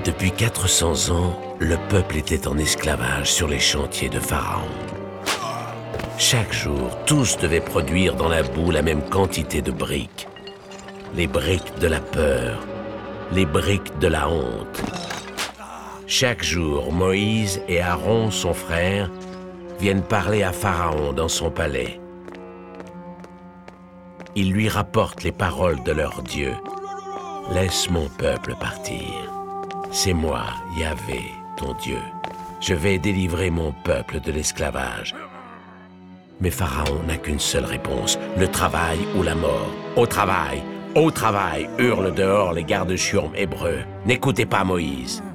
Depuis 400 ans, le peuple était en esclavage sur les chantiers de Pharaon. Chaque jour, tous devaient produire dans la boue la même quantité de briques. Les briques de la peur, les briques de la honte. Chaque jour, Moïse et Aaron, son frère, viennent parler à Pharaon dans son palais. Ils lui rapportent les paroles de leur Dieu. « Laisse mon peuple partir. C'est moi, Yahvé, ton Dieu. Je vais délivrer mon peuple de l'esclavage. » Mais Pharaon n'a qu'une seule réponse, le travail ou la mort. « Au travail, hurlent dehors les gardes chiourmes hébreux. N'écoutez pas Moïse.